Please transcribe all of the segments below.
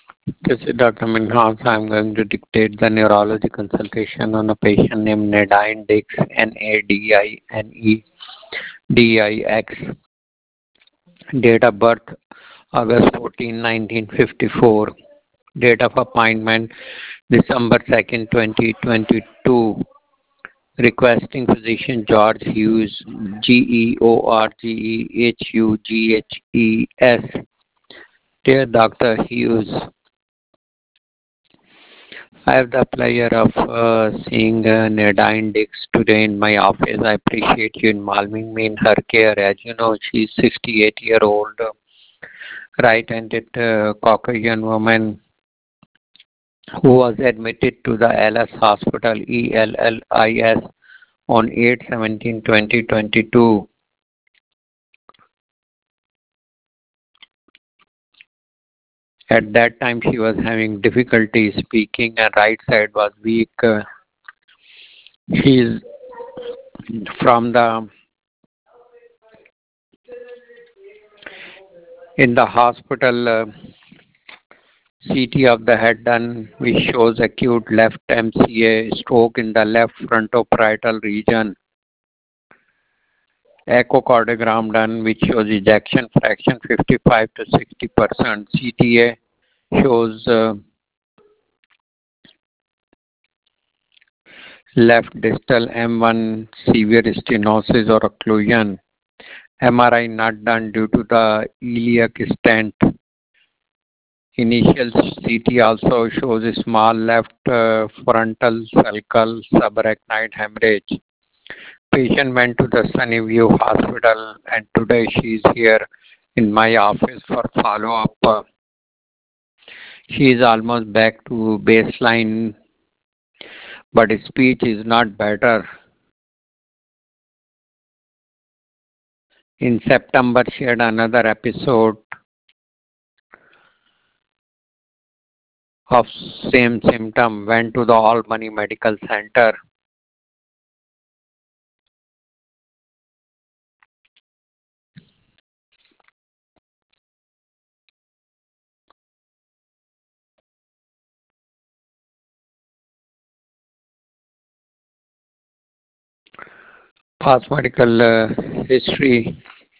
This is Dr. Minhas. I'm going to dictate the neurology consultation on a patient named Nadine Dix, Nadinedix. Date of birth, August 14, 1954. Date of appointment, December 2nd, 2022. Requesting physician George Hughes, Georgehughes. Dear Dr. Hughes, I have the pleasure of seeing Nadine Dix today in my office. I appreciate you involving me in her care. As you know, she's 68-year-old, right-handed Caucasian woman who was admitted to the LS Hospital, ELLIS, on 8/17/2022. At that time, she was having difficulty speaking and right side was weak. She is from the in the hospital. CT of the head done, which shows acute left MCA stroke in the left frontoparietal region. Echocardiogram done, which shows ejection fraction 55 to 60%. CTA shows left distal M1 severe stenosis or occlusion. MRI not done due to the iliac stent. Initial CT also shows a small left frontal sulcal subarachnoid hemorrhage. Patient went to the Sunnyview Hospital and today she is here in my office for follow-up. She is almost back to baseline, but speech is not better. In September, she had another episode of same symptom, went to the Albany Medical Center. Past medical history.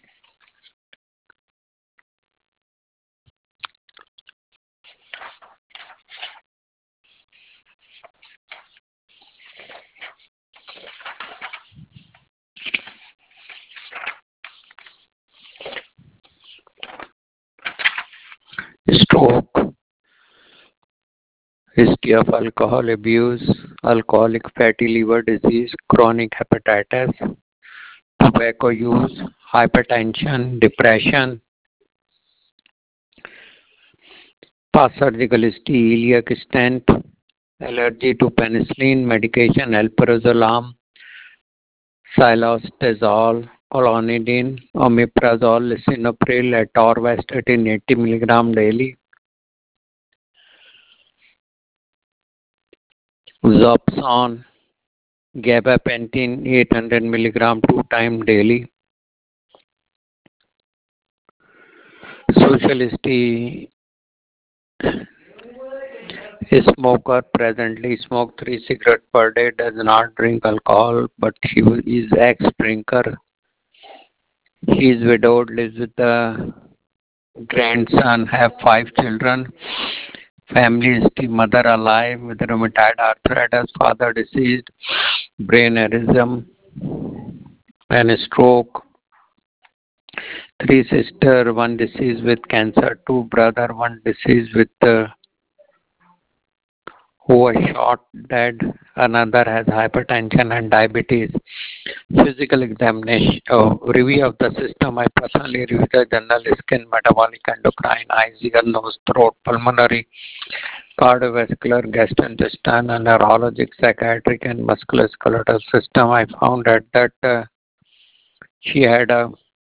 Stroke, history of alcohol abuse, alcoholic fatty liver disease, chronic hepatitis, tobacco use, hypertension, depression, past surgical history, iliac stent, allergy to penicillin, medication, alprazolam, silostazol, clonidine, omeprazole, lisinopril, atorvastatin 80 milligram daily, Zopson, gabapentin 800 milligram 2 times daily. Social history, a smoker, presently smokes 3 cigarettes per day, does not drink alcohol, but she is ex-drinker. She is widowed, lives with the grandson, have 5 children. Family history, mother alive with rheumatoid arthritis, father deceased, brain aneurysm and stroke. 3 sisters, 1 deceased with cancer, 2 brothers, 1 deceased with who was shot dead, another has hypertension and diabetes. Physical examination, review of the system. I personally review the general skin, metabolic, endocrine, eyes, ear, nose, throat, pulmonary, cardiovascular, gastrointestinal, and neurologic, psychiatric, and musculoskeletal system. I found that she had a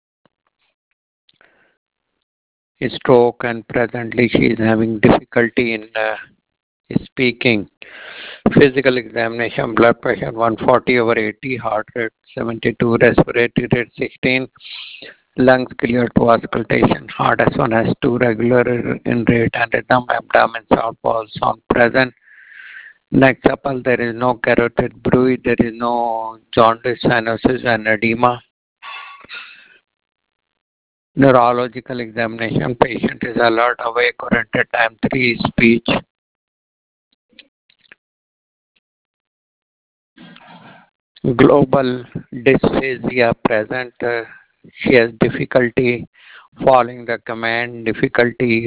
stroke and presently she is having difficulty in speaking. Physical examination, blood pressure 140/80, heart rate 72, respiratory rate 16, Lungs clear to auscultation. Heart S1 S2 regular in rate and rhythm. Abdomen sound pulse sound present. Neck supple. There is no carotid bruit. There is no jaundice, cyanosis, and edema. Neurological examination. Patient is alert, awake, oriented time 3, speech. Global dysphagia present. She has difficulty following the command, difficulty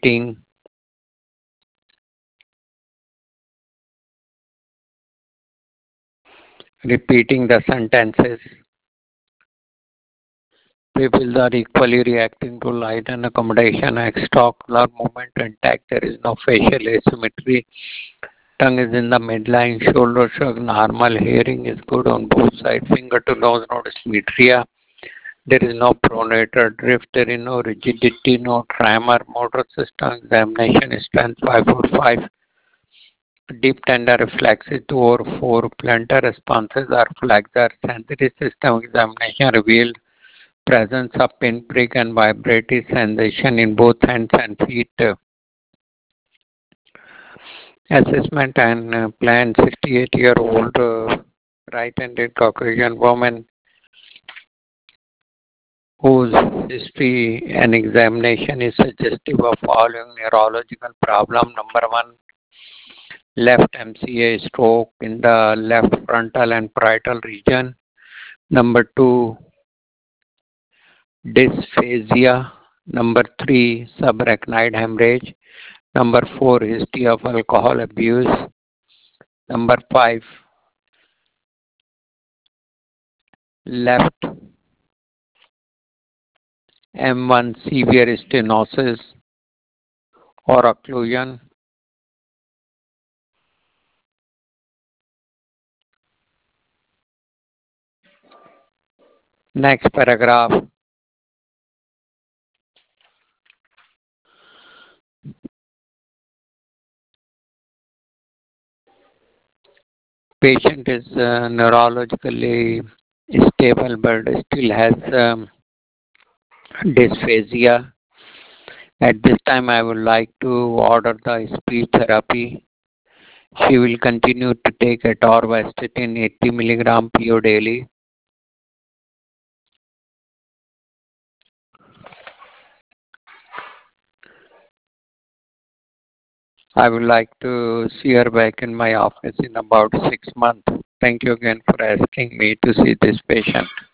repeating the sentences. Pupils are equally reacting to light and accommodation. Extraocular movement intact. There is no facial asymmetry. Tongue is in the midline. Shoulder shrug normal. Hearing is good on both sides. Finger to nose no dysmetria. There is no pronator drift. There is no rigidity, no tremor. Motor system examination strength 545. Deep tender reflexes 2 or 4. Plantar responses are flexor. Sensory system examination revealed presence of pinprick and vibratory sensation in both hands and feet. Assessment and plan 68-year-old right-handed Caucasian woman whose history and examination is suggestive of following neurological problem. Number 1, left MCA stroke in the left frontal and parietal region. Number 2, dysphagia. Number 3, subarachnoid hemorrhage. Number 4, history of alcohol abuse. Number 5, left M1 severe stenosis or occlusion. Next paragraph. Patient is neurologically stable but still has dysphagia. At this time, I would like to order the speech therapy. She will continue to take atorvastatin 80 milligram PO daily. I would like to see her back in my office in about 6 months. Thank you again for asking me to see this patient.